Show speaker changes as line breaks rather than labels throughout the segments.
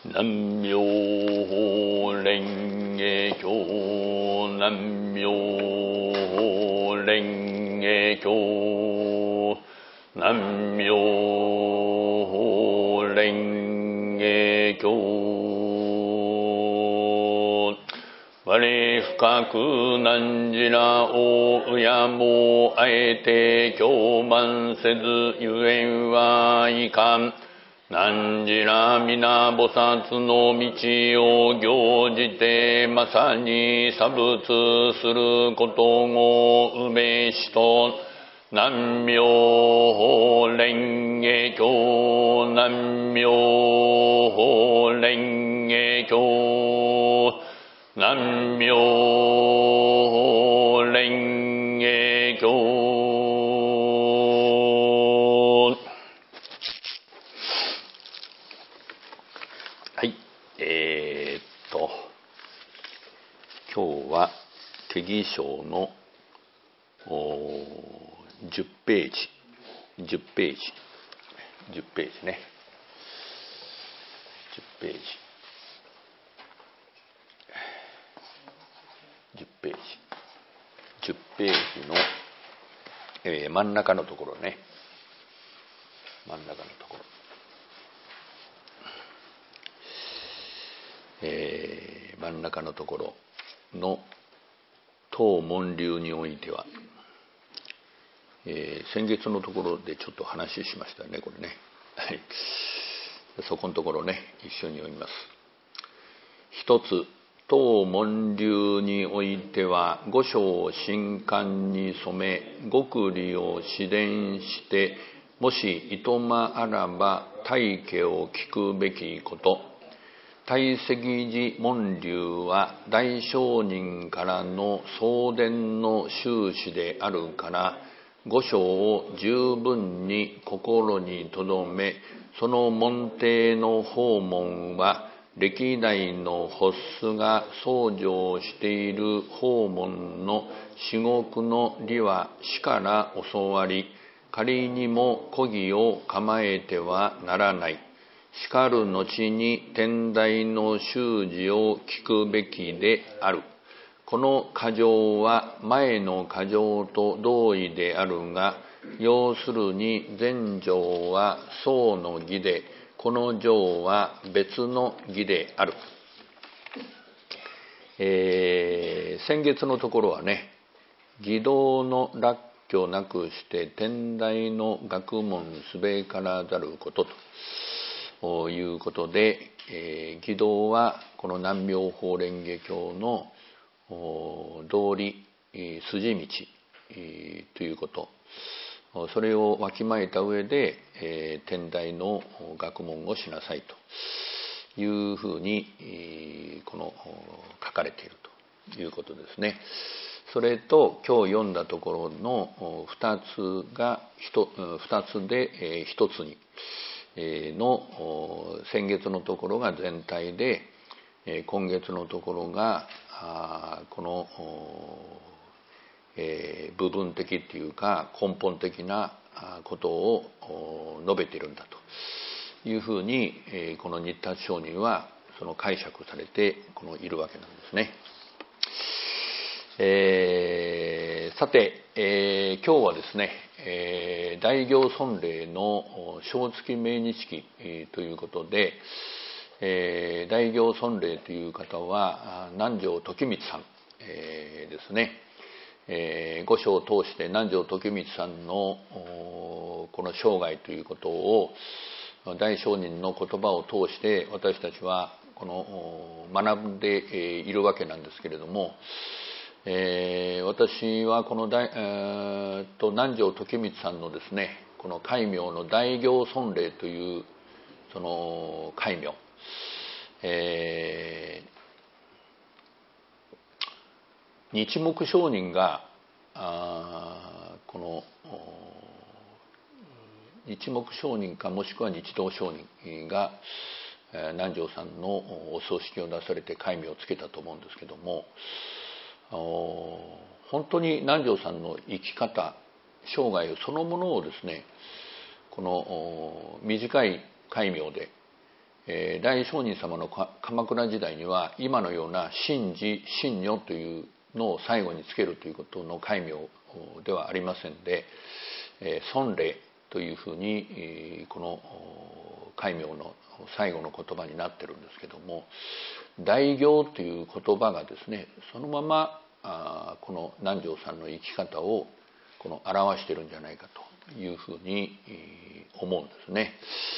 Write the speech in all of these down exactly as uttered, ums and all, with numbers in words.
南無法蓮華経。南無法蓮華経。南無法蓮華経。我深く難じらをうやもあえて共慢せずゆえんはいかん。難じら皆菩薩の道を行じてまさに差仏することをうべしと。南無法蓮華経。南無法蓮華経。南無法蓮華経。はい、えー、っと今日は経義書のじゅっページじゅっページじゅっページねじゅっページじゅっページじゅっページの、えー、真ん中のところね真ん中のところ、えー、真ん中のところの当門流においては、えー、先月のところでちょっと話しましたねこれねはいそこのところね一緒に読みます。一つ当門流においては五章新刊に染め極理を示伝してもしいとまあらば大家を聞くべきこと。大石寺門流は大聖人からの送伝の収支であるから五章を十分に心に留めその門弟の訪問は歴代の発出が奏上している訪問の至極の理は師から教わり仮にも古義を構えてはならない。しかる後に天台の修持を聞くべきである。この箇条は前の箇条と同意であるが、要するに前条は僧の義で、この条は別の義である。えー、先月のところはね、義道の落挙なくして天台の学問すべからざることということで、えー、義道はこの南無法蓮華経の道理筋道ということ、それをわきまえた上で、えー、天台の学問をしなさいというふうにこの書かれているということですね。それと今日読んだところの二つが二つで一つにの先月のところが全体で今月のところがこの部分的っていうか根本的なことを述べているんだというふうにこの日達上人はその解釈されてこのいるわけなんですね。えー、さて、えー、今日はですね、えー、大行尊礼の正月命日記ということで、えー、大行尊礼という方は南條時光さん、えー、ですね、えー、五章を通して南條時光さんのこの生涯ということを大聖人の言葉を通して私たちはこの学んでいるわけなんですけれども、えー、私はこの大、えー、と南條時光さんのですねこの戒名の大行尊礼というその戒名、えー、日目上人があこの日目上人かもしくは日道上人が南條さんのお葬式を出されて戒名をつけたと思うんですけども、本当に南條さんの生き方生涯そのものをですねこの短い戒名で、 えー、大聖人様の鎌倉時代には今のような神事神女というのを最後につけるということの戒名ではありませんで、えー、尊礼というふうに、えー、この戒名の最後の言葉になってるんですけども、大行という言葉がですね、そのままあこの南條さんの生き方をこの表しているんじゃないかというふうに思うんですね。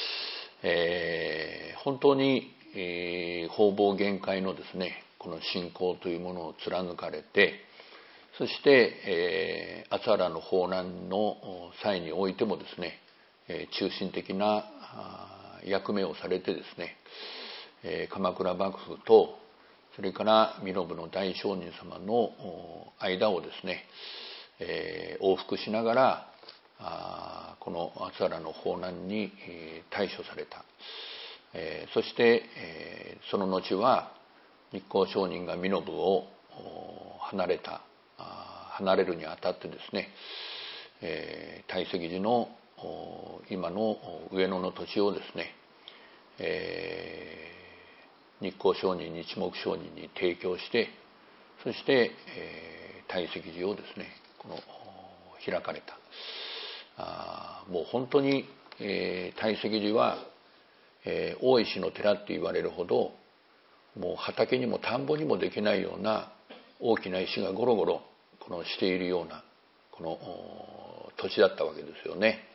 えー、本当に、えー、方々限界のですね、この信仰というものを貫かれて、そして、えー、厚原の法難の際においてもですね、えー、中心的な役目をされてですね、えー、鎌倉幕府とそれから身延の大聖人様の間をですね、えー、往復しながらあこの厚原の法難に対処された、えー、そして、えー、その後は日光上人が身延を離れた離れるにあたってですね、えー、大石寺の今の上野の土地をですね、えー、日光上人日目上人に提供して、そして、えー、大石寺をですねこの開かれた。あもう本当に、えー、大石寺は、えー、大石の寺って言われるほどもう畑にも田んぼにもできないような大きな石がゴロゴロこのしているようなこの土地だったわけですよね。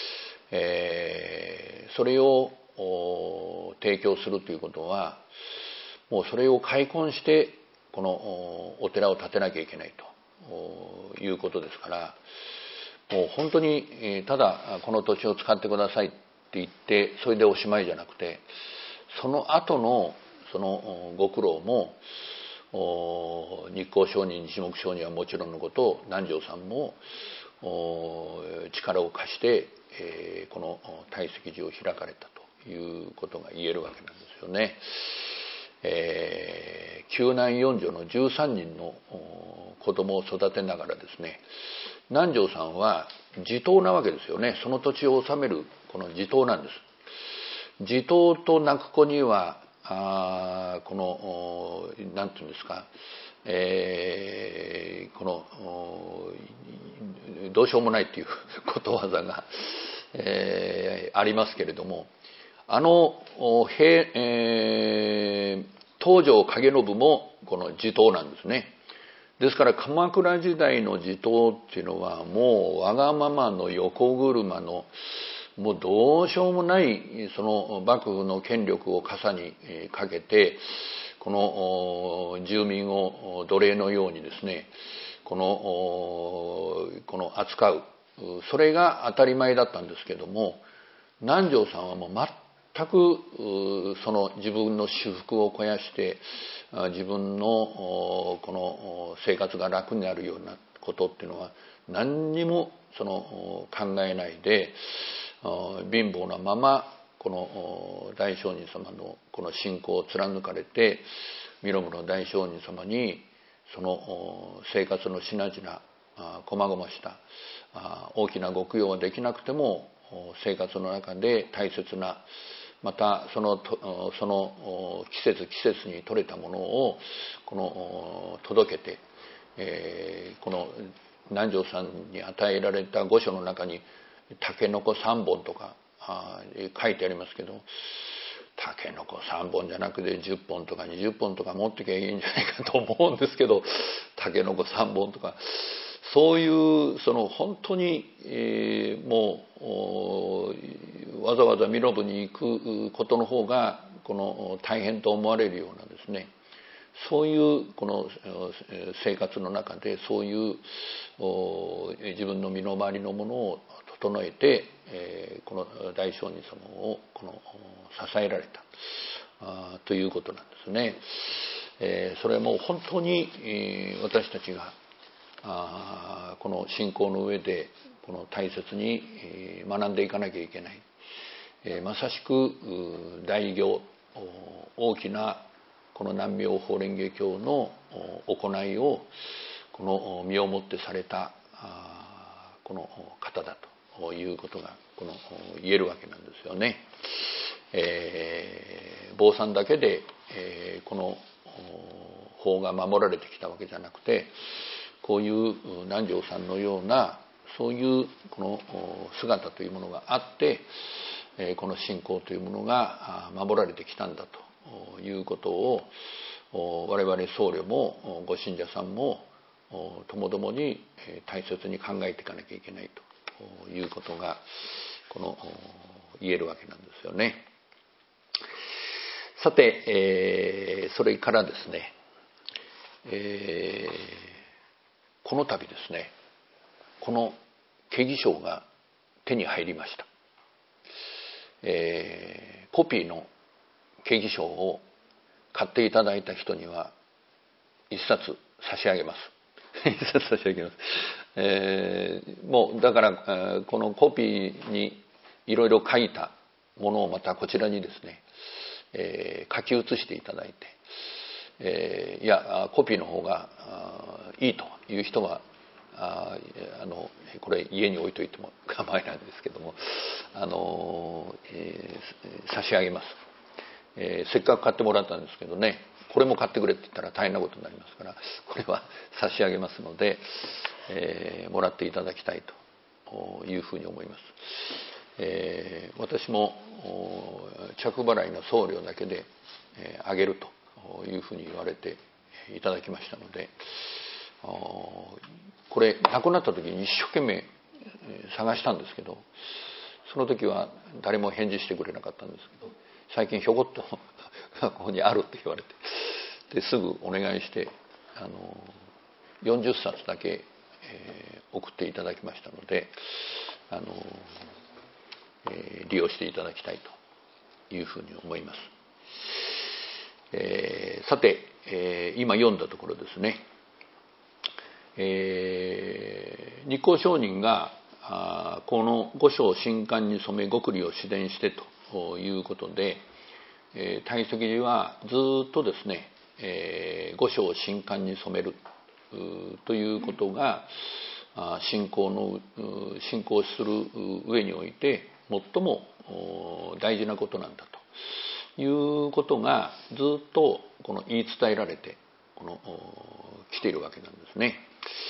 えー、それを提供するということはもうそれを開墾してこのお寺を建てなきゃいけないということですから、もう本当にただこの土地を使ってくださいって言ってそれでおしまいじゃなくて、その後のそのご苦労も日光上人日目上人はもちろんのこと、南條さんも力を貸して、えー、この大石寺を開かれたということが言えるわけなんですよね。えー、九男四女のじゅうさんにんの子供を育てながらですね、南條さんは地頭なわけですよね。その土地を治めるこの地頭なんです。地頭と泣く子にはあこの何て言うんですか、えー、このどうしようもないっていうことわざが、えー、ありますけれども、あの平、えー、東条景信もこの地頭なんですね。ですから鎌倉時代の地頭っていうのはもうわがままの横車のもうどうしようもないその幕府の権力を傘にかけてこの住民を奴隷のようにですねこのこの扱う、それが当たり前だったんですけども、南條さんはもう全くその自分の私腹を肥やして自分のこの生活が楽になるようなことっていうのは何にもその考えないで、貧乏なままこの大聖人様のこの信仰を貫かれて、身延の大聖人様にその生活の品々こまごました大きなご供養はできなくても生活の中で大切な、またそのその季節季節に採れたものをこの届けて、えー、この南條さんに与えられた御所の中にタケノコさんぼんとかあ書いてありますけど、タケノコさんぼんじゃなくてじゅっぽんとかにじゅっぽんとか持ってきゃいいんじゃないかと思うんですけど、タケノコさんぼんとかそういうその本当に、えー、もうわざわざ身延に行くことの方がこの大変と思われるようなですね、そういうこの生活の中でそういう自分の身の回りのものを整えて、えー、この大聖人様をこの支えられたあということなんですね。えー、それはもう本当に、えー、私たちがあこの信仰の上でこの大切に学んでいかなきゃいけない、えー、まさしく大行大きなこの南妙法蓮華経の行いをこの身をもってされたこの方だということがこの言えるわけなんですよね。え坊さんだけで、えー、この法が守られてきたわけじゃなくて、こういう南條さんのようなそういうこの姿というものがあって、この信仰というものが守られてきたんだということを、我々僧侶もご信者さんもともどもに大切に考えていかなきゃいけないということがこの言えるわけなんですよね。さて、えー、それからですね、えー、この度ですね、この経義書が手に入りました。えー、コピーの経義書を買っていただいた人には一冊差し上げます。一冊差し上げます。えー、もうだからこのコピーにいろいろ書いたものをまたこちらにですね、えー、書き写していただいて、えー、いやコピーの方がいいという人はああのこれ家に置いといても構わないんですけども、あの、えー、差し上げます。えー、せっかく買ってもらったんですけどね、これも買ってくれって言ったら大変なことになりますから、これは差し上げますので、えー、もらっていただきたいというふうに思います。えー、私も着払いの送料だけで、えー、あげるというふうに言われていただきましたので、これ亡くなった時に一生懸命探したんですけど、その時は誰も返事してくれなかったんですけど、最近ひょこっとここにあるって言われて、ですぐお願いしてあのよんじゅっさつだけ、えー、送っていただきましたので、あの、えー、利用していただきたいというふうに思います。えー、さて、えー、今読んだところですね、えー、日光上人があこの五章新刊に染め極利を指伝してということで、えー、大石寺はずっとですね、えー、五章新刊に染めるということが信仰の信仰する上において最も大事なことなんだということがずっとこの言い伝えられてこの来ているわけなんですね。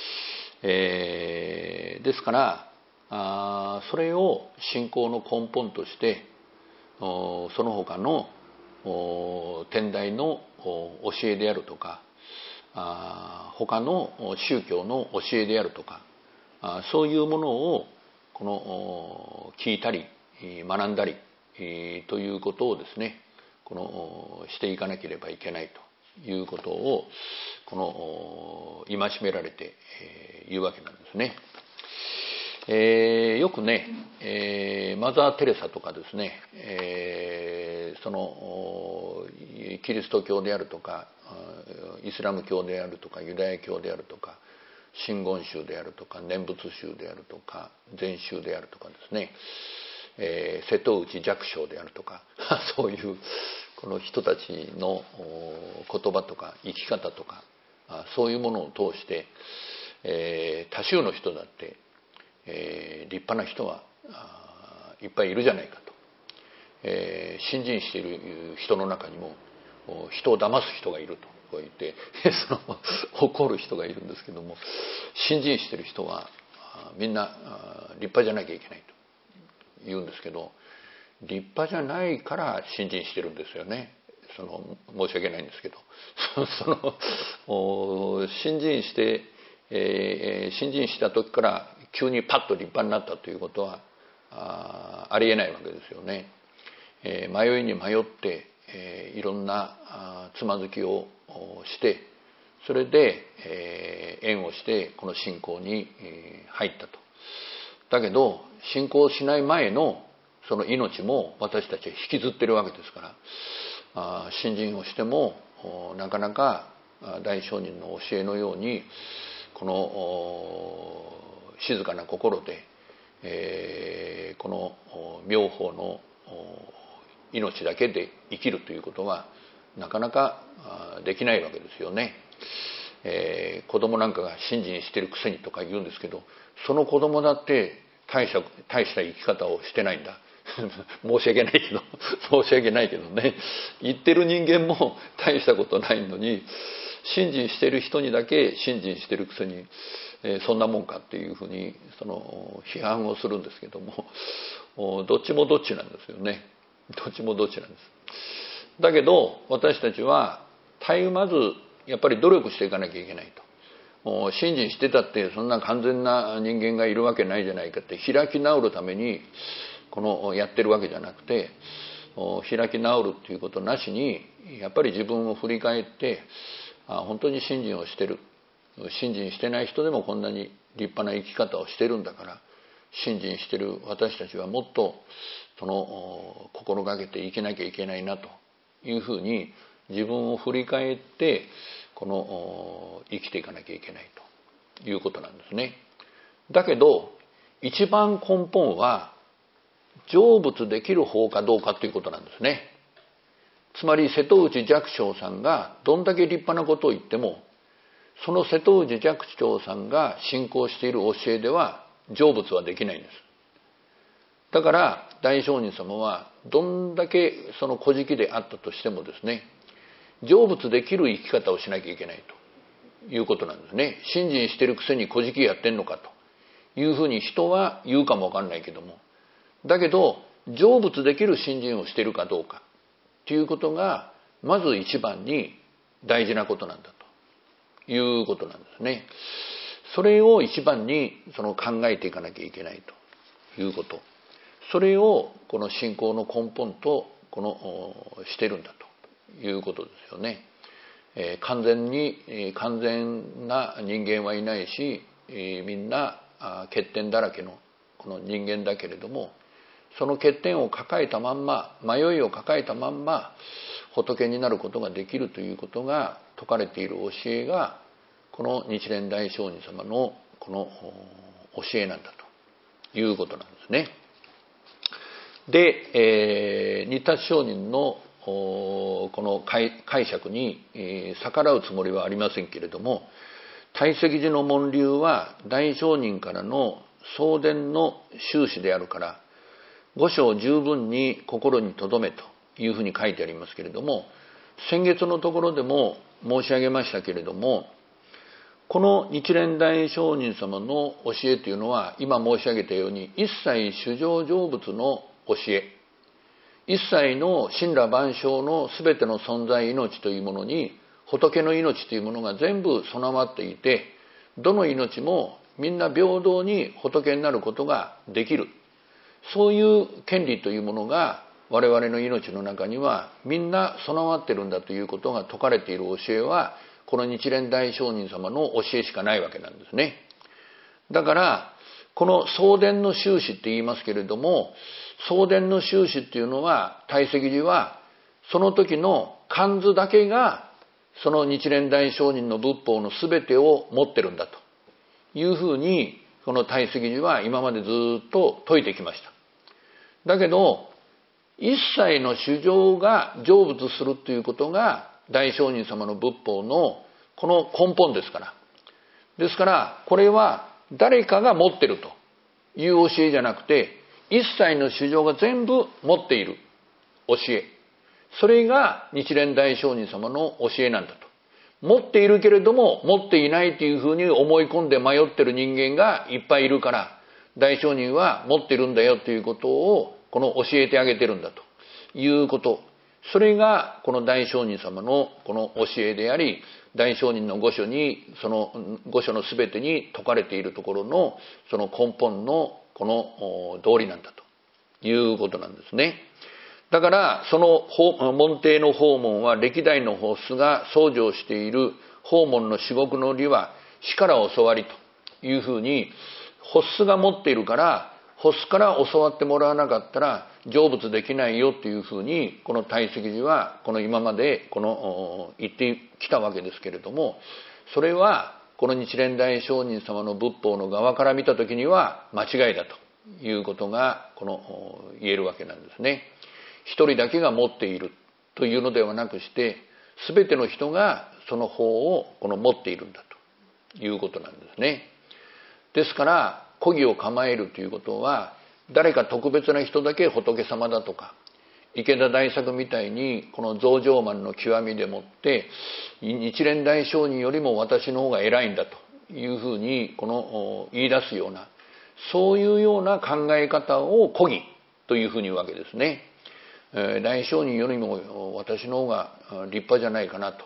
えー、ですからあそれを信仰の根本としてその他の天台の教えであるとか他の宗教の教えであるとかそういうものをこの聞いたり学んだりということをですねこのしていかなければいけないということをこの戒められているわけなんですね。えー、よくね、えー、マザー・テレサとかですね、えー、そのキリスト教であるとかイスラム教であるとかユダヤ教であるとか真言宗であるとか念仏宗であるとか禅宗であるとかですね、えー、瀬戸内寂聴であるとかそういうこの人たちの言葉とか生き方とかそういうものを通して、えー、多数の人だってえー、立派な人はいっぱいいるじゃないかと、えー、信心している人の中にも人を騙す人がいるとこう言ってその怒る人がいるんですけども、信心している人はみんな立派じゃなきゃいけないと言うんですけど、立派じゃないから信心してるんですよね。その申し訳ないんですけどその信心して、えー、信心した時から急にパッと立派になったということは あ, ありえないわけですよね。えー、迷いに迷って、えー、いろんなつまずきをしてそれで、えー、縁をしてこの信仰に、えー、入ったと。だけど信仰しない前のその命も私たちは引きずってるわけですから、あ信心をしてもなかなか大聖人の教えのようにこの静かな心で、えー、この妙法の命だけで生きるということはなかなかできないわけですよね。えー、子供なんかが信心してるくせにとか言うんですけど、その子供だって大した大した生き方をしてないんだ申し訳ないけど申し訳ないけどね、言ってる人間も大したことないのに、信心してる人にだけ信心してるくせに、えー、そんなもんかっていうふうにその批判をするんですけども、どっちもどっちなんですよね。どっちもどっちなんです。だけど私たちは絶えまずやっぱり努力していかなきゃいけないと。信心してたってそんな完全な人間がいるわけないじゃないかって、開き直るためにこのやってるわけじゃなくて、開き直るっていうことなしにやっぱり自分を振り返って、あ、本当に信心をしてる、信心してない人でもこんなに立派な生き方をしてるんだから、信心してる私たちはもっとその心がけていけなきゃいけないなというふうに自分を振り返ってこの生きていかなきゃいけないということなんですね。だけど一番根本は成仏できる方かどうかということなんですね。つまり瀬戸内寂聴さんがどんだけ立派なことを言っても、その瀬戸内寂聴さんが信仰している教えでは成仏はできないんです。だから大聖人様はどんだけその古事記であったとしてもですね、成仏できる生き方をしなきゃいけないということなんですね。信心してるくせに古事記やってんのかというふうに人は言うかもわかんないけども、だけど成仏できる信心をしているかどうかということがまず一番に大事なことなんだということなんですね。それを一番にその考えていかなきゃいけないということ、それをこの信仰の根本とこのしてるんだということですよね。えー、完全に、えー、完全な人間はいないし、えー、みんな欠点だらけのこの人間だけれども、その欠点を抱えたまんま、迷いを抱えたまんま仏になることができるということが説かれている教えがこの日蓮大聖人様のこの教えなんだということなんですね。で、えー、日達上人のこの解釈に逆らうつもりはありませんけれども、大石寺の門流は大聖人からの送電の収支であるから五章十分に心に留めというふうに書いてありますけれども、先月のところでも申し上げましたけれども、この日蓮大聖人様の教えというのは今申し上げたように一切衆生成仏の教え、一切の神羅万象のすべての存在命というものに仏の命というものが全部備わっていて、どの命もみんな平等に仏になることができる、そういう権利というものが我々の命の中にはみんな備わっているんだということが説かれている教えはこの日蓮大聖人様の教えしかないわけなんですね。だからこの送電の収支って言いますけれども、送電の収支っていうのは大石寺はその時の観図だけがその日蓮大聖人の仏法の全てを持ってるんだというふうにこの大石寺は今までずっと説いてきました。だけど一切の衆生が成仏するということが大聖人様の仏法のこの根本ですから。ですからこれは誰かが持ってるという教えじゃなくて、一切の衆生が全部持っている教え、それが日蓮大聖人様の教えなんだと。持っているけれども持っていないというふうに思い込んで迷ってる人間がいっぱいいるから、大聖人は持ってるんだよということをこの教えてあげてるんだということ、それがこの大聖人様のこの教えであり、大聖人の御書にその御書のすべてに説かれているところのその根本のこの道理なんだということなんですね。だからその門弟の法門は歴代の法師が創上している法門の至極の理は師から教わりというふうに、法師が持っているから法師から教わってもらわなかったら成仏できないよというふうにこの大石寺はこの今までこの言ってきたわけですけれども、それはこの日蓮大聖人様の仏法の側から見た時には間違いだということがこの言えるわけなんですね。一人だけが持っているというのではなくして、全ての人がその法をこの持っているんだということなんですね。ですから漕ぎを構えるということは誰か特別な人だけ仏様だとか、池田大作みたいにこの増上慢の極みでもって日蓮大聖人よりも私の方が偉いんだというふうにこの言い出すような、そういうような考え方を古義というふうに言うわけですね。大聖人よりも私の方が立派じゃないかなと。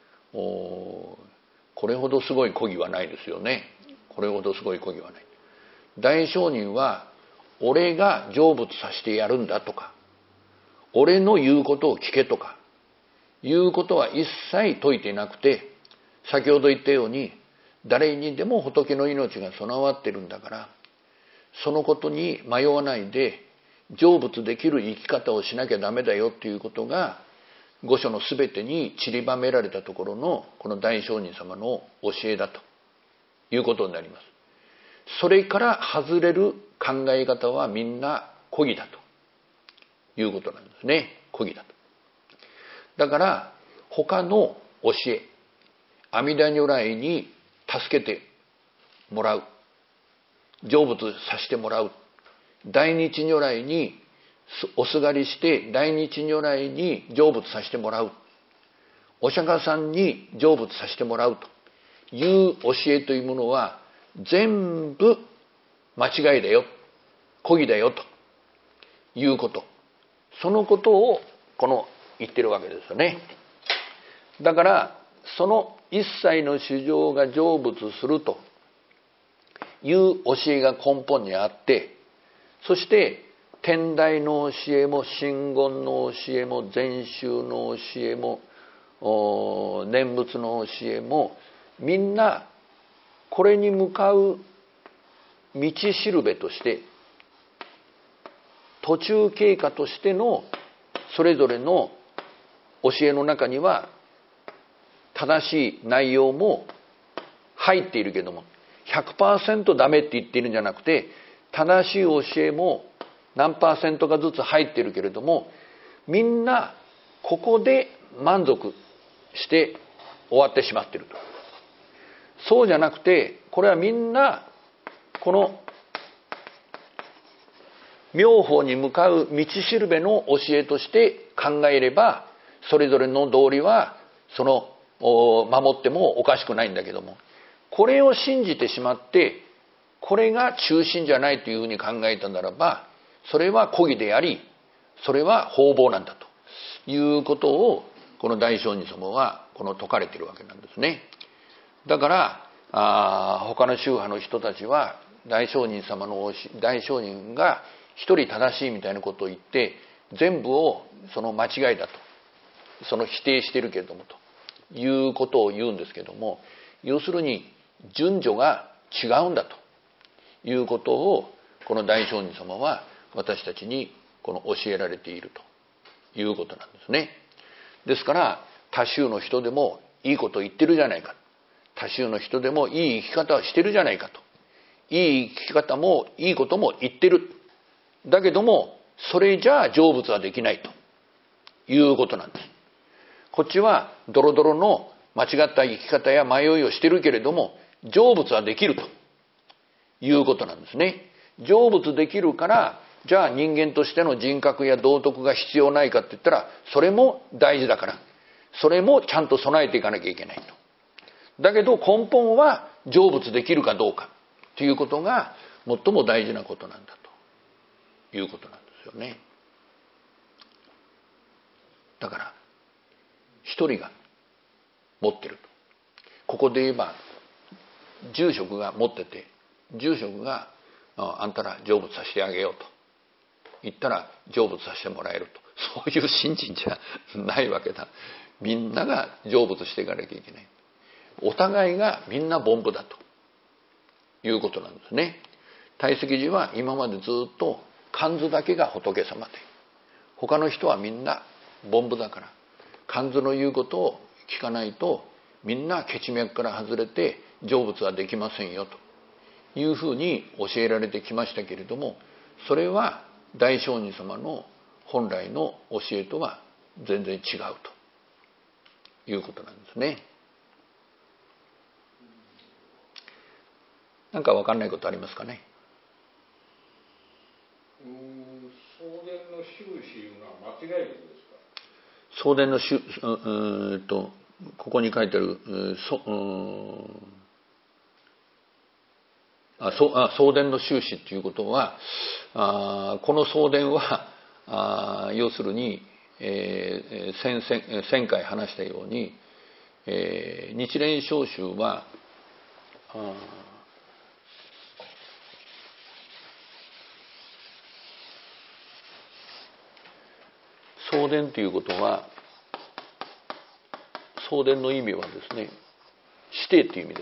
これほどすごい古義はないですよね。これほどすごい古義はない。大聖人は俺が成仏させてやるんだとか、俺の言うことを聞けとかいうことは一切説いていなくて、先ほど言ったように誰にでも仏の命が備わってるんだから、そのことに迷わないで成仏できる生き方をしなきゃダメだよっていうことが御所のすべてに散りばめられたところのこの大聖人様の教えだということになります。それから外れる考え方はみんな古義だということなんですね。古義だと。だから他の教え、阿弥陀如来に助けてもらう、成仏させてもらう、大日如来におすがりして大日如来に成仏させてもらう、お釈迦さんに成仏させてもらうという教えというものは全部間違いだよ、古義だよということ、そのことをこの言ってるわけですよね。だからその一切の衆生が成仏するという教えが根本にあって、そして天台の教えも真言の教えも禅宗の教えも念仏の教えもみんなこれに向かう道しるべとして、途中経過としてのそれぞれの教えの中には正しい内容も入っているけども ひゃくパーセント ダメって言っているんじゃなくて、正しい教えも何パーセントかずつ入っているけれども、みんなここで満足して終わってしまっていると。そうじゃなくて、これはみんなこの妙法に向かう道しるべの教えとして考えれば、それぞれの道理はその守ってもおかしくないんだけども、これを信じてしまってこれが中心じゃないというふうに考えたならば、それは古義であり、それは方々なんだということをこの大聖人様はこの説かれているわけなんですね。だからあ他の宗派の人たちは大聖人様の大聖人が一人正しいみたいなことを言って全部をその間違いだと、その否定しているけれどもということを言うんですけども、要するに順序が違うんだということをこの大聖人様は私たちにこの教えられているということなんですね。ですから他宗の人でもいいことを言ってるじゃないか、他宗の人でもいい生き方をしてるじゃないかと、いい生き方もいいことも言ってる、だけどもそれじゃあ成仏はできないということなんです。こっちはドロドロの間違った生き方や迷いをしてるけれども成仏はできるということなんですね。成仏できるから、じゃあ人間としての人格や道徳が必要ないかって言ったら、それも大事だから、それもちゃんと備えていかなきゃいけないと。だけど根本は成仏できるかどうかということが最も大事なことなんだということなんですよね。だから一人が持ってると、ここで言えば住職が持ってて、住職があんたら成仏させてあげようと言ったら成仏させてもらえると、そういう信心じゃないわけだ。みんなが成仏していかなきゃいけない。お互いがみんな凡夫だということなんですね。大石寺は今までずっと観図だけが仏様で、他の人はみんな凡夫だから、観図の言うことを聞かないとみんな血脈から外れて成仏はできませんよというふうに教えられてきましたけれども、それは大聖人様の本来の教えとは全然違うということなんですね。なんか分かんないことありますかね。
送電の収支いうのは間違いですか？
送電の収うーとここに書いてあるそあそあ送電の収支っていうことは、あこの送電はあ要するに、えー、先, 先, 先回話したように、えー、日蓮聖宗はあ送電ということは、送電の意味はですね、指定という意味です。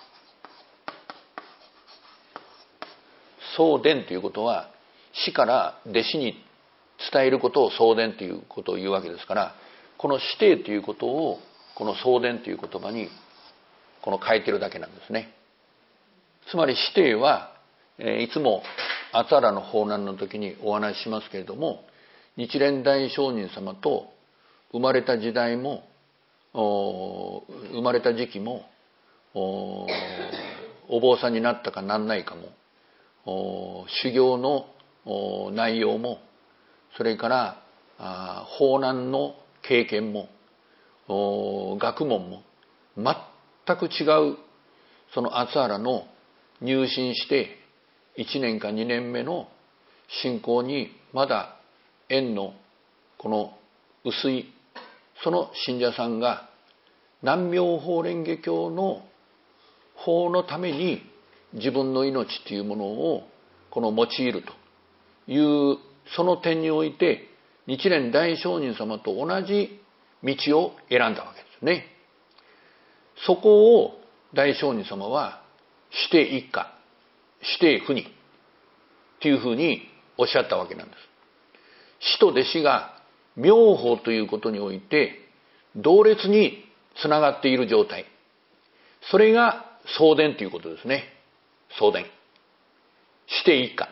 送電ということは、師から弟子に伝えることを送電ということを言うわけですから、この指定ということをこの送電という言葉にこの書いてるだけなんですね。つまり指定は、えー、いつもアツァラの法難の時にお話ししますけれども、日蓮大聖人様と生まれた時代も生まれた時期も お, お坊さんになったかなんないかも、修行の内容も、それから法難の経験も学問も全く違う、そのアツァラの入信していちねんかにねんめの信仰にまだ縁のこの薄いその信者さんが南妙法蓮華経の法のために自分の命というものをこの用いるというその点において、日蓮大聖人様と同じ道を選んだわけですね。そこを大聖人様は指定一家、指定不二というふうにおっしゃったわけなんです。師と弟子が妙法ということにおいて同列につながっている状態、それが送電ということですね。送電、指定一家。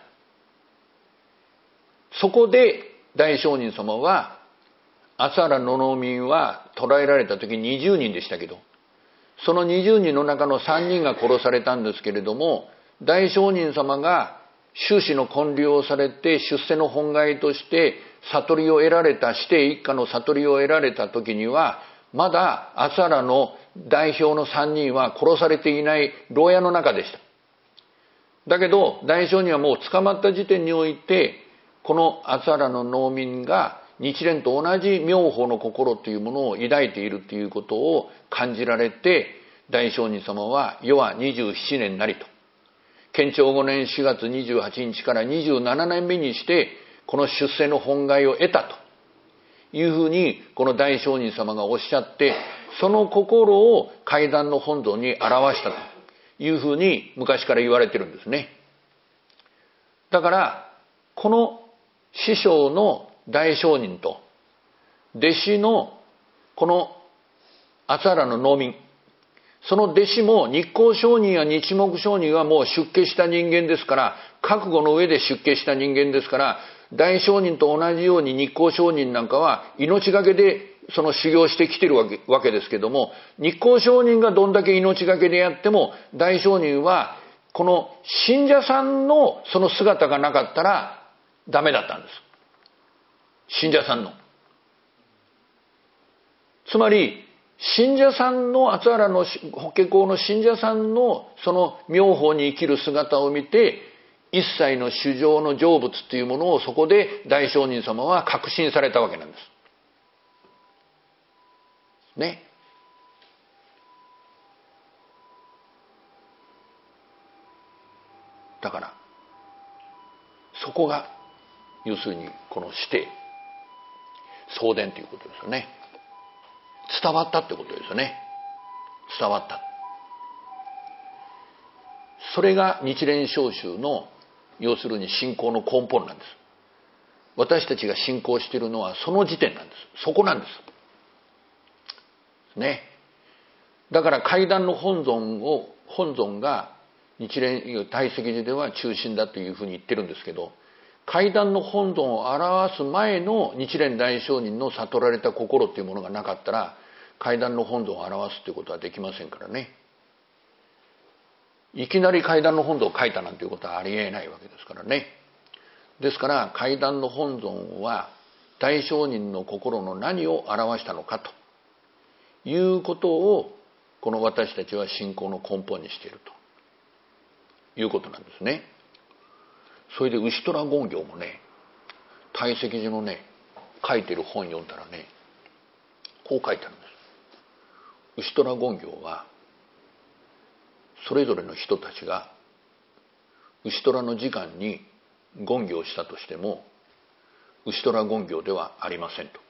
そこで大聖人様は、アツァラの農民は捕らえられた時にじゅうにんでしたけど、そのにじゅうにんの中のさんにんが殺されたんですけれども、大聖人様が修士の建立をされて出世の本願として悟りを得られた、指定一家の悟りを得られた時には、まだアツァラの代表のさんにんは殺されていない牢屋の中でした。だけど大聖人はもう捕まった時点において、このアツァラの農民が日蓮と同じ妙法の心というものを抱いているということを感じられて、大聖人様は世はにじゅうななねんなりと、建長ごねんしがつにじゅうはちにちからにじゅうななねんめにしてこの出世の本願を得たというふうにこの大聖人様がおっしゃって、その心を階段の本尊に表したというふうに昔から言われてるんですね。だからこの師匠の大聖人と弟子のこのアツァラの農民、その弟子も日光上人や日目上人はもう出家した人間ですから、覚悟の上で出家した人間ですから、大聖人と同じように日光上人なんかは命がけでその修行してきてるわけ、わけですけども、日光上人がどんだけ命がけでやっても、大聖人はこの信者さんのその姿がなかったらダメだったんです。信者さんの。つまり信者さんの、アツァラの法華経の信者さんのその妙法に生きる姿を見て、一切の衆生の成仏というものをそこで大聖人様は確信されたわけなんです。ね。だからそこが要するにこの指定送電ということですよね。伝わったってことですよね。伝わった。それが日蓮聖宗の要するに信仰の根本なんです。私たちが信仰しているのはその時点なんです。そこなんですね。だから階段の本尊を本尊が日蓮大石寺では中心だというふうに言ってるんですけど、階段の本尊を表す前の日蓮大聖人の悟られた心というものがなかったら、階段の本尊を表すということはできませんからね。いきなり階段の本尊を書いたなんていうことはありえないわけですからね。 ですから階段の本尊は大聖人の心の何を表したのかということを、この私たちは信仰の根本にしているということなんですね。それで牛虎権行もね、大石寺のね書いてる本読んだらね、こう書いてあるんです。牛虎権行はそれぞれの人たちが牛虎の時間に権行したとしても牛虎権行ではありませんと。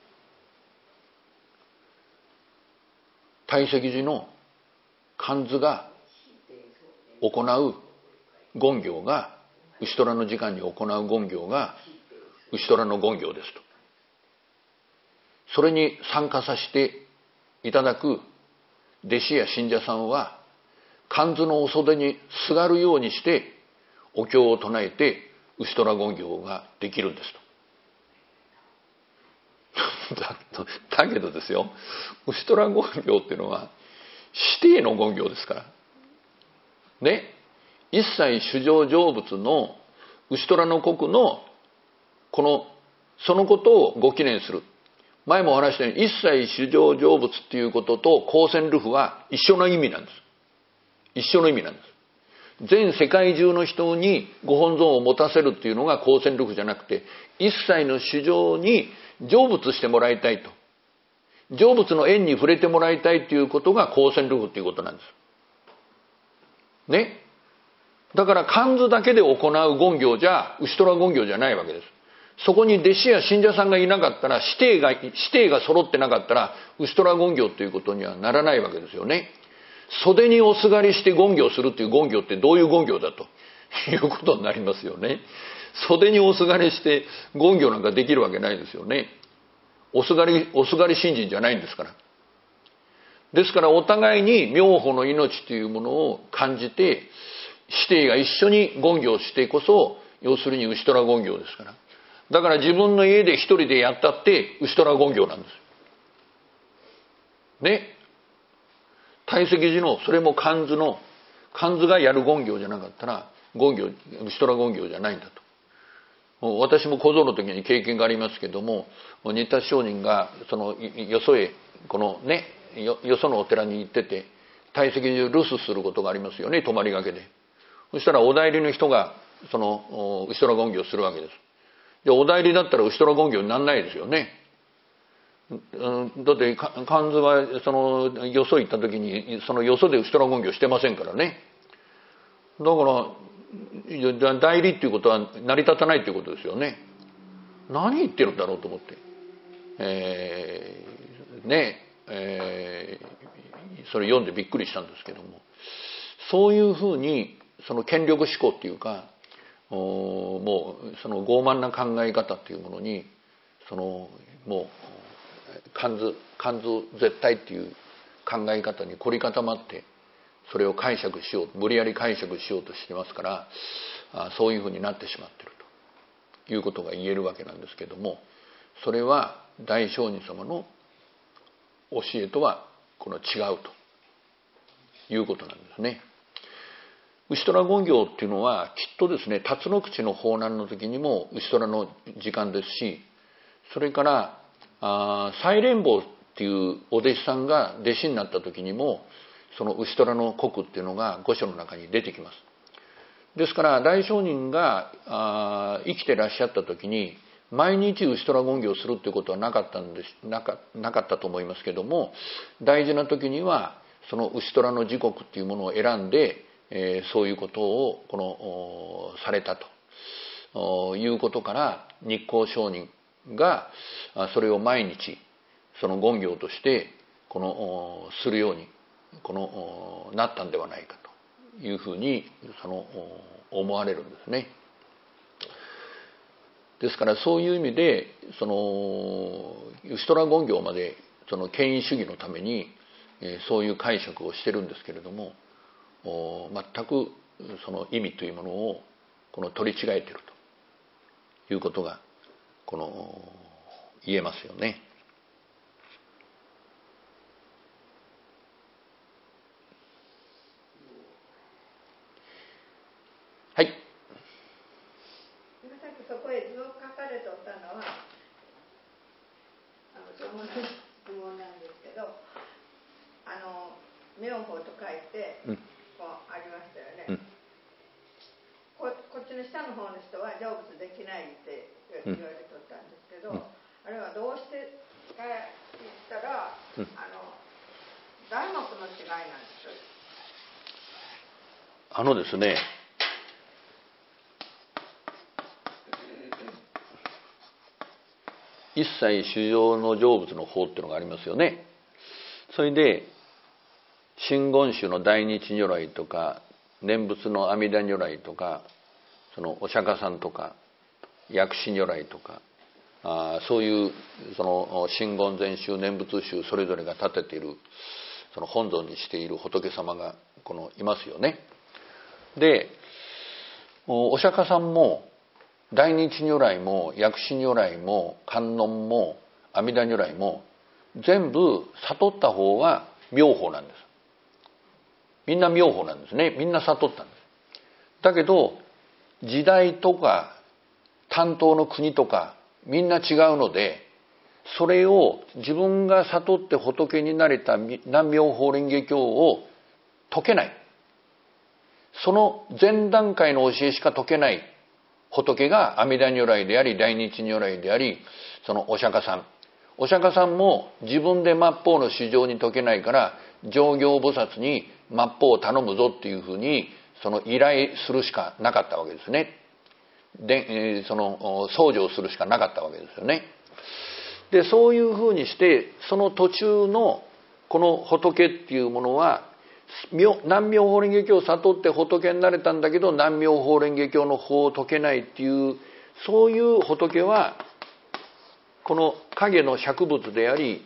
大石寺の観図が行う権行が、牛虎の時間に行う権行が牛虎の権行ですと。それに参加させていただく弟子や信者さんは、観図のお袖にすがるようにしてお経を唱えて牛虎権行ができるんですと。だ, だけどですよ、牛虎権行っていうのは指定の権行ですからね。一切衆生成仏の牛虎の国のこのそのことをご記念する。前もお話したように、一切衆生成仏っていうことと光線流布は一緒の意味なんです。一緒の意味なんです。全世界中の人にご本尊を持たせるっていうのが光線流布じゃなくて、一切の衆生に成仏してもらいたいと、成仏の縁に触れてもらいたいということが光線流布っていうことなんですね。だから観図だけで行う権行じゃ牛虎権行じゃないわけです。そこに弟子や信者さんがいなかったら、指定が指定が揃ってなかったら牛虎権行ということにはならないわけですよね。袖におすがりして権行するっていう権行ってどういう権行だということになりますよね。袖におすがりして権行なんかできるわけないですよね。おすがりおすがり信心じゃないんですから。ですからお互いに妙法の命というものを感じて、指定が一緒に権行してこそ、要するに牛虎権行ですから。だから自分の家で一人でやったって牛虎権行なんですね。大石寺のそれも観図の観図がやる権行じゃなかったら権行牛虎権行じゃないんだと。私も小僧の時に経験がありますけども、新田上人がそのよそへこのね よ, よそのお寺に行ってて、大石寺を留守することがありますよね、泊まりがけで。そしたらお代理の人がその牛虎権行をするわけです。でお代理だったら牛虎権行にならないですよね。だって観図はそのよそ行った時にそのよそで牛虎権行してませんからね。だから代理っていうことは成り立たないっていうことですよね。何言ってるんだろうと思って、えー、ねえー、それ読んでびっくりしたんですけども、そういうふうにその権力志向っていうか、もうその傲慢な考え方っていうものに、そのもう観図観図絶対っていう考え方に凝り固まって、それを解釈しよう、無理やり解釈しようとしてますから、そういうふうになってしまっているということが言えるわけなんですけども、それは大聖人様の教えとはこの違うということなんですね。牛虎権行っていうのはきっとですね、辰野口の法難の時にも牛虎の時間ですし、それからあ西蓮坊っていうお弟子さんが弟子になった時にも、その牛虎の国っていうのが御所の中に出てきます。ですから大聖人があ生きてらっしゃった時に毎日牛虎権行をするっていうことはなかったんですなかなかったと思いますけども、大事な時にはその牛虎の時刻っていうものを選んで、えー、そういうことをこのされたということから、日光上人がそれを毎日その権行としてこのするようにこのなったんではないかというふうにその思われるんですね。ですからそういう意味でその牛虎権行までその権威主義のためにそういう解釈をしてるんですけれども、全くその意味というものをこの取り違えているということがこの言えますよね。はい。
さっきそこへ妙法と書いて、
うん、
こうありましたよね、
うん、
こ, こっちの下の方の人は成仏できないって言われとったんですけど、うん、あれはどうしてか言ったら、うん、あの題目の違いなんですよ。
あのですね、一切衆生の成仏の法っていうのがありますよね。それで真言宗の大日如来とか念仏の阿弥陀如来とか、そのお釈迦さんとか薬師如来とか、あそういうその真言禅宗念仏宗それぞれが立てているその本尊にしている仏様がこのいますよね。でお釈迦さんも大日如来も薬師如来も観音も阿弥陀如来も全部悟った方は妙法なんです。みんな妙法なんですね。みんな悟ったんです。だけど時代とか担当の国とかみんな違うので、それを自分が悟って仏になれた南妙法蓮華経を解けない、その前段階の教えしか解けない仏が阿弥陀如来であり大日如来であり、そのお釈迦さんお釈迦さんも自分で末法の主情に解けないから上行菩薩に末法を頼むぞっていうふうにその依頼するしかなかったわけですね。でその僧正するしかなかったわけですよね。でそういうふうにしてその途中のこの仏っていうものは南妙法蓮華経を悟って仏になれたんだけど南妙法蓮華経の法を解けないっていう、そういう仏はこの影の釈仏であり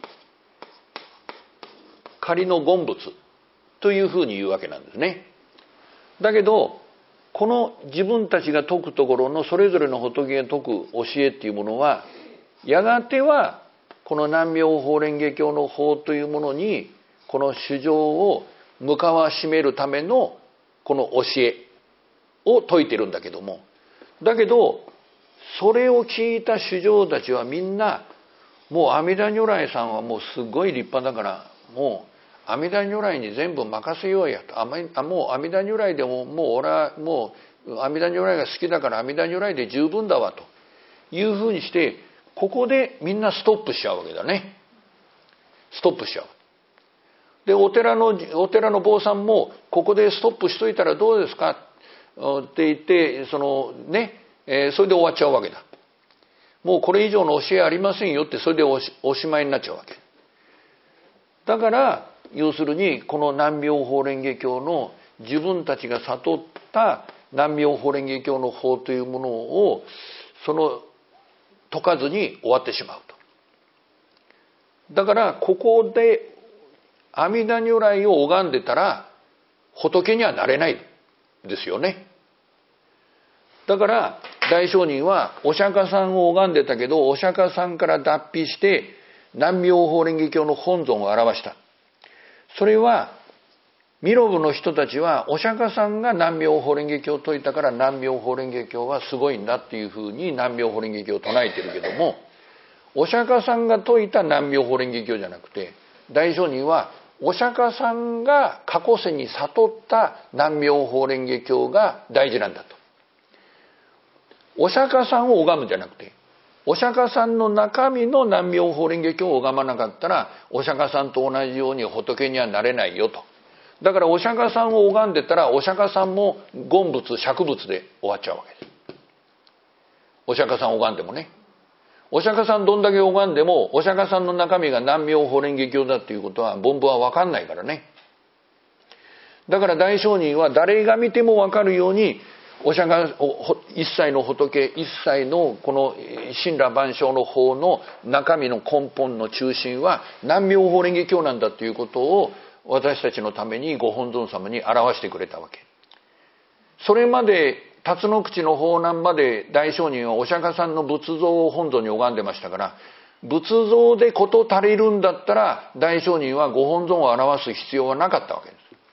仮の言仏というふうに言うわけなんですね。だけどこの自分たちが説くところのそれぞれの仏が説く教えっていうものはやがてはこの南妙法蓮華経の法というものにこの主情を向かわしめるためのこの教えを説いてるんだけども、だけどそれを聞いた主情たちはみんなもう阿弥陀如来さんはもうすごい立派だからもう阿弥陀如来に全部任せようやと、あもう阿弥陀如来でももう俺はもう阿弥陀如来が好きだから阿弥陀如来で十分だわというふうにしてここでみんなストップしちゃうわけだね。ストップしちゃう。でお寺のお寺の坊さんもここでストップしといたらどうですかって言ってそのね、えー、それで終わっちゃうわけだ。もうこれ以上の教えありませんよってそれでお し, おしまいになっちゃうわけだから、要するにこの南妙法蓮華経の自分たちが悟った南妙法蓮華経の法というものをその解かずに終わってしまうと。だからここで阿弥陀如来を拝んでたら仏にはなれないですよね。だから大聖人はお釈迦さんを拝んでたけどお釈迦さんから脱皮して南妙法蓮華経の本尊を表した。それは弥勒の人たちはお釈迦さんが南妙法蓮華経を説いたから南妙法蓮華経はすごいんだっていうふうに南妙法蓮華経を唱えてるけども、お釈迦さんが説いた南妙法蓮華経じゃなくて大聖人はお釈迦さんが過去世に悟った南妙法蓮華経が大事なんだと。お釈迦さんを拝むんじゃなくてお釈迦さんの中身の南妙法蓮華経を拝まなかったらお釈迦さんと同じように仏にはなれないよと。だからお釈迦さんを拝んでたらお釈迦さんも言仏釈仏で終わっちゃうわけです。お釈迦さんを拝んでもね、お釈迦さんどんだけ拝んでもお釈迦さんの中身が南妙法蓮華経だっていうことは凡夫は分かんないからね。だから大聖人は誰が見ても分かるようにお釈迦一切の仏一切のこの神羅万象の法の中身の根本の中心は南妙法蓮華経なんだということを私たちのためにご本尊様に表してくれたわけ。それまで辰野口の法難まで大聖人はお釈迦さんの仏像を本尊に拝んでましたから、仏像で事足りるんだったら大聖人はご本尊を表す必要はなかったわけ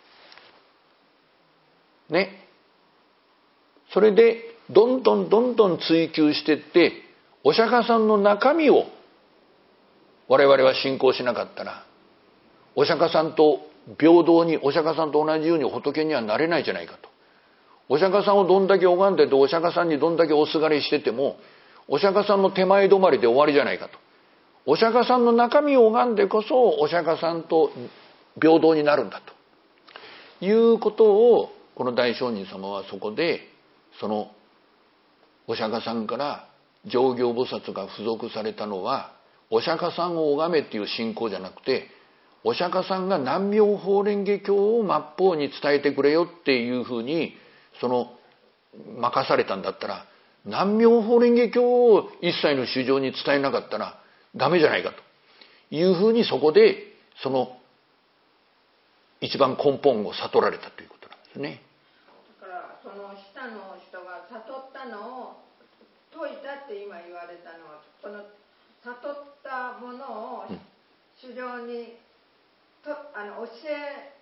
ですね。それでどんどんどんどん追求していってお釈迦さんの中身を我々は信仰しなかったらお釈迦さんと平等にお釈迦さんと同じように仏にはなれないじゃないかと。お釈迦さんをどんだけ拝んでて、お釈迦さんにどんだけおすがりしてても、お釈迦さんの手前止まりで終わりじゃないかと。お釈迦さんの中身を拝んでこそお釈迦さんと平等になるんだということを、この大聖人様はそこでそのお釈迦さんから上行菩薩が付属されたのは、お釈迦さんを拝めっていう信仰じゃなくて、お釈迦さんが南妙法蓮華経を末法に伝えてくれよっていうふうにその任されたんだったら、南妙法蓮華経を一切の衆生に伝えなかったらダメじゃないかというふうに、そこでその一番根本を悟られたということなんですね。
だからその下の人が悟ったのを説いたって今言われたのは、この悟ったものを衆生にとあの教え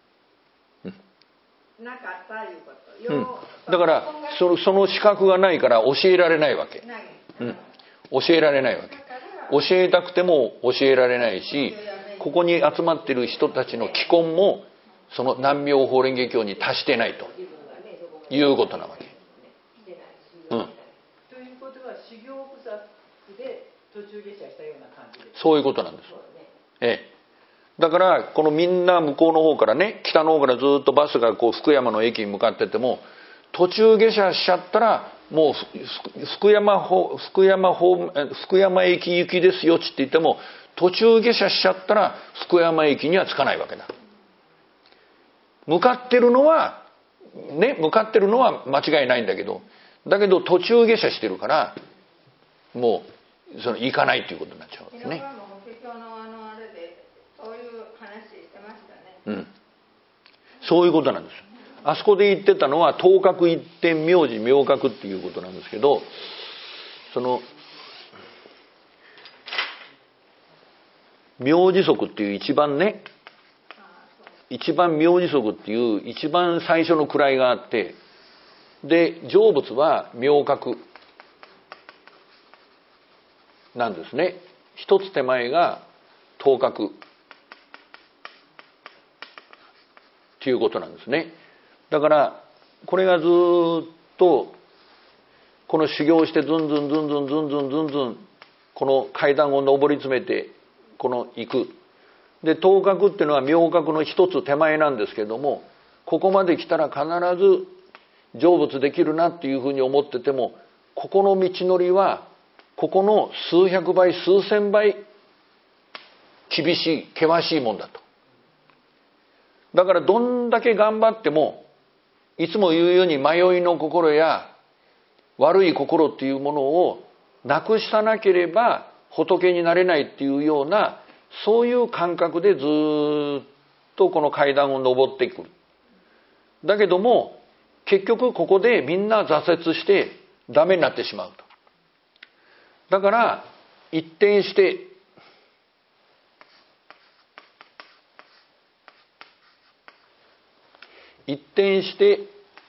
なかったいうこと、
うん、だからその、その資格がないから教えられないわけ、うん、教えられないわけ。教えたくても教えられないし、ここに集まってる人たちの基根もその南妙法蓮華経に達してないということなわけ、うん、
ということは修行菩薩で途中下車したような感じです。
そういうことなんです、ええ。だからこのみんな向こうの方からね、北の方からずっとバスがこう福山の駅に向かってても、途中下車しちゃったらもう福山福山福山駅行きですよって言っても、途中下車しちゃったら福山駅には着かないわけだ。向かってるのはね、向かってるのは間違いないんだけど、だけど途中下車してるからもうその行かないということになっちゃうんですね。うん、そういうことなんです。あそこで言ってたのは当覚一点名字妙覚っていうことなんですけど、その妙字則っていう一番ね、一番妙字則っていう一番最初の位があって、で成仏は妙覚なんですね。一つ手前が当覚ということなんですね。だからこれがずっとこの修行してずんずんずんずんずんずんずんずんこの階段を上り詰めてこの行く。で当覚っていうのは妙覚の一つ手前なんですけども、ここまで来たら必ず成仏できるなっていうふうに思ってても、ここの道のりはここの数百倍数千倍厳しい険しいもんだと。だからどんだけ頑張っても、いつも言うように迷いの心や悪い心っていうものをなくさなければ仏になれないっていうような、そういう感覚でずっとこの階段を上ってくる。だけども結局ここでみんな挫折してダメになってしまうと。だから一転して一転して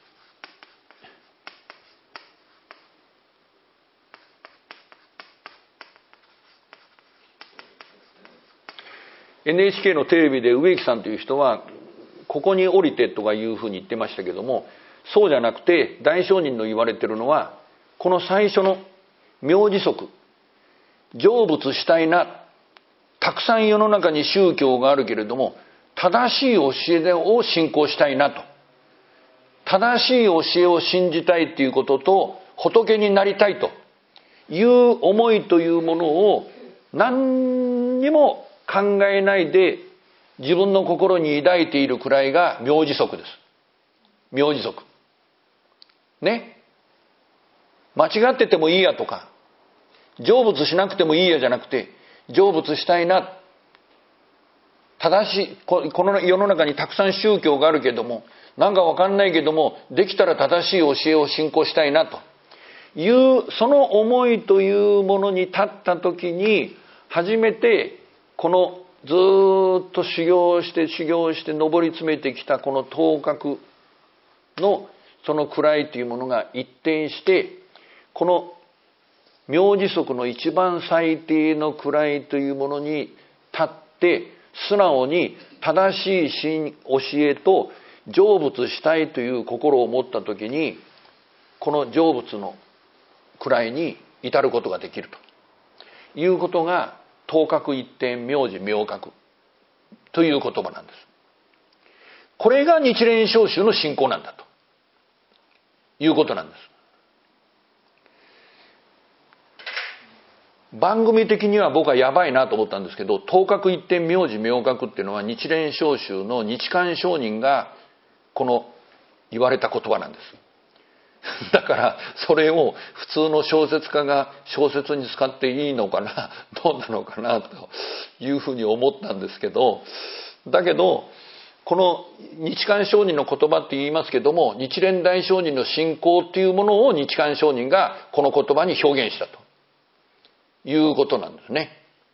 エヌエイチケー のテレビで植木さんという人はここに降りてとかいうふうに言ってましたけども、そうじゃなくて大聖人の言われてるのはこの最初の妙字則、成仏したいな、たくさん世の中に宗教があるけれども正しい教えを信仰したいなと、正しい教えを信じたいということと仏になりたいという思いというものを何にも考えないで自分の心に抱いているくらいが妙字則です。妙字則ね。間違っててもいいやとか成仏しなくてもいいやじゃなくて、成仏したいな、正しい、この世の中にたくさん宗教があるけどもなんかわかんないけどもできたら正しい教えを信仰したいなというその思いというものに立った時に初めてこのずっと修行して修行して上り詰めてきたこの当覚のその位というものが一転して、この妙字則の一番最低の位というものに立って、 素直に正しい新教えと成仏したいという心を持ったときに、この成仏の位に至ることができるということが、当覚一点名字明覚という言葉なんです。これが日蓮聖宗の信仰なんだということなんです。番組的には僕はやばいなと思ったんですけど、当覚一点名字明覚っていうのは日蓮聖宗の日韓上人がこの言われた言葉なんです。だからそれを普通の小説家が小説に使っていいのかな、どうなのかなというふうに思ったんですけど、だけどこの日韓上人の言葉って言いますけども、日蓮大聖人の信仰っていうものを日韓上人がこの言葉に表現したということなんですね。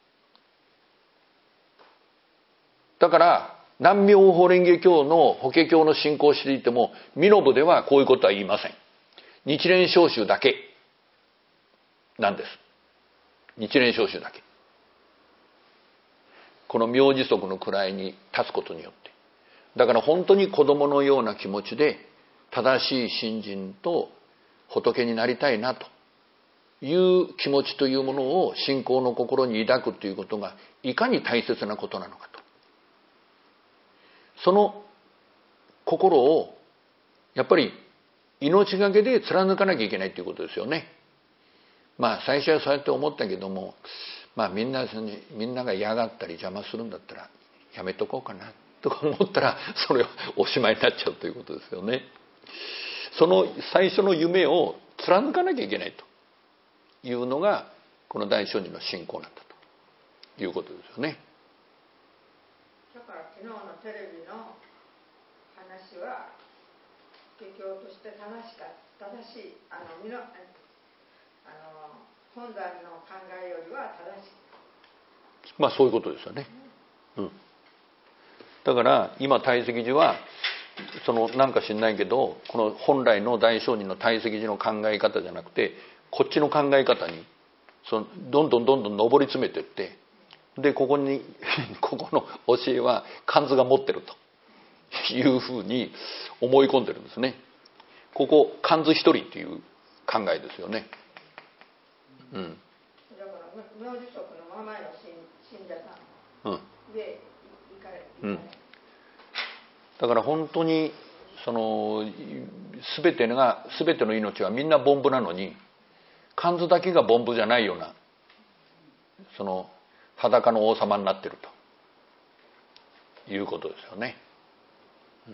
だから南妙法蓮華経の法華経の信仰をしていても、身の部ではこういうことは言いません。日蓮聖宗だけなんです。日蓮聖宗だけ。この明治則の位に立つことによって、だから本当に子供のような気持ちで正しい信心と仏になりたいなという気持ちというものを信仰の心に抱くということがいかに大切なことなのかと、その心をやっぱり命がけで貫かなきゃいけないということですよね。まあ最初はそうやって思ったけども、まあみんなみんなが嫌がったり邪魔するんだったらやめとこうかなとか思ったら、それはおしまいになっちゃうということですよね。その最初の夢を貫かなきゃいけないというのがこの大聖人の信仰なんだということですよね。
だから昨日のテレビの話は儒教として正しか正しいあのみのあの本山の考えよりは正しい。
まあそういうことですよね。うん。だから今堆積寺はそのなんか知んないけど、この本来の大聖人の堆積寺の考え方じゃなくて、こっちの考え方にそのどんどんどんどん上り詰めていって、でここにここの教えは漢図が持ってるというふうに思い込んでるんですね。ここ漢図一人っていう考えですよね。うん。
だから明治則のままの信者さん、うん、で行かれる、うん、
だから本当にその全てが全ての命はみんな凡夫なのに、漢図だけが凡夫じゃないような、その裸の王様になってるということですよね。うん、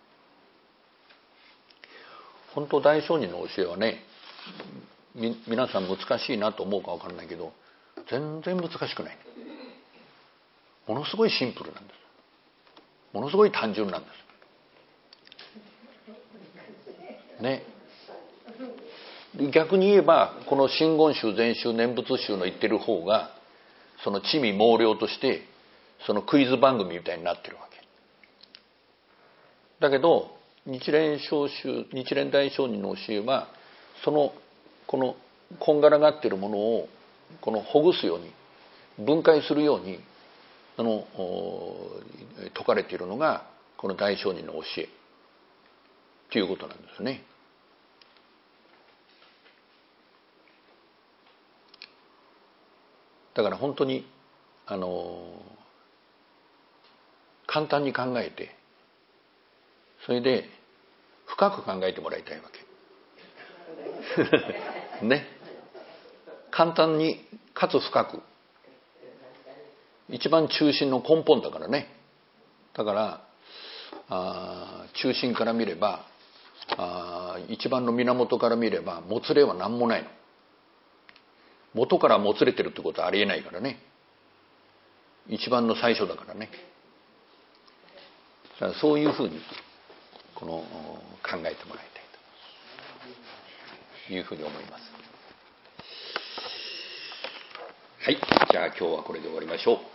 本当大聖人の教えはね、み皆さん難しいなと思うか分からないけど、全然難しくない。ものすごいシンプルなんです。ものすごい単純なんですね。逆に言えばこの真言宗禅宗念仏宗の言ってる方がその地味猛量としてそのクイズ番組みたいになってるわけだけど、日蓮聖宗日蓮大聖人の教えはそのこのこんがらがっているものをこのほぐすように分解するようにあの説かれているのがこの大聖人の教えということなんですね。だから本当にあの簡単に考えて、それで深く考えてもらいたいわけね。簡単にかつ深く、一番中心の根本だからね。だからあ中心から見れば、あ一番の源から見ればもつれは何もないの。元からもつれてるってことはありえないからね。一番の最初だからね。だからそういうふうにこの考えてもらいたいというふうに思います。はい、じゃあ今日はこれで終わりましょう。